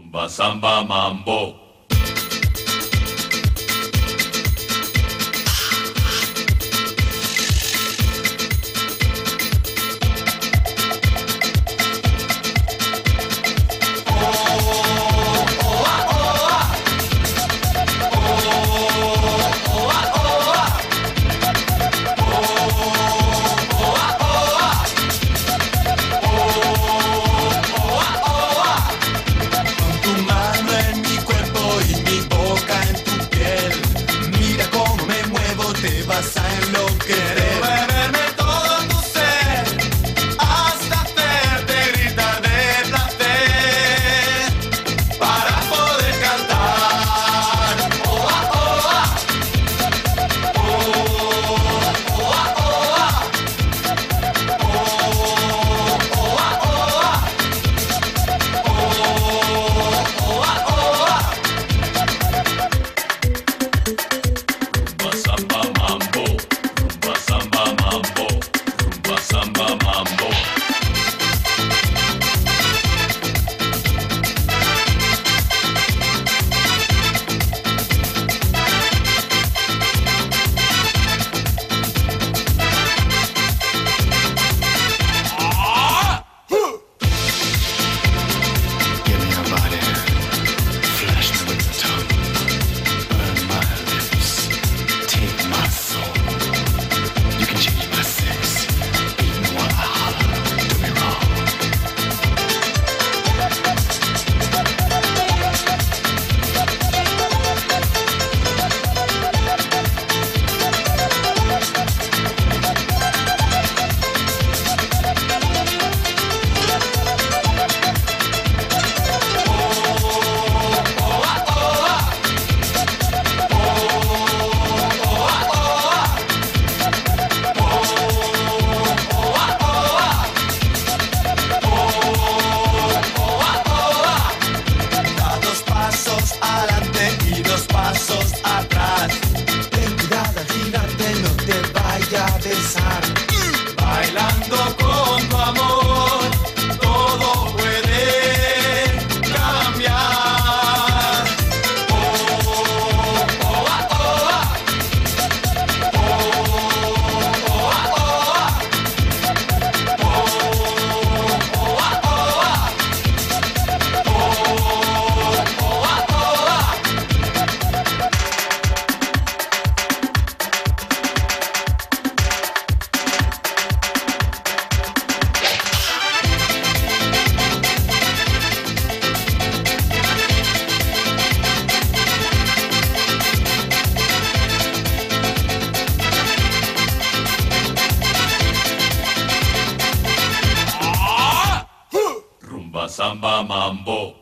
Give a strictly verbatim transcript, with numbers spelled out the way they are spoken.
Rumba, samba, mambo. Vas a enloquecer, beberme todo tu ser, hasta hacerte gritar de placer, para poder cantar. Oh, ah, oh, ah. Oh, oh, ah, oh, ah. Oh, oh, ah, oh, ah. Oh, oh, ah, oh, ah. Rumba, samba, mambo. Rumba, samba, mambo. Rumba, samba, mambo. Give me your body, flash me with your tongue, burn my lips, take my soul. You can change my sex, beat me while I holler, do me wrong. Da dos pasos adelante y dos pasos atrás. Ten cuidado al girarte, no te vaya a besar. Bailando con tu amor, todo puede cambiar. Oh, oh, ah, oh, ah. Oh, oh, ah, oh, ah. Oh, oh, ah, oh, ah. Rumba, samba, mambo.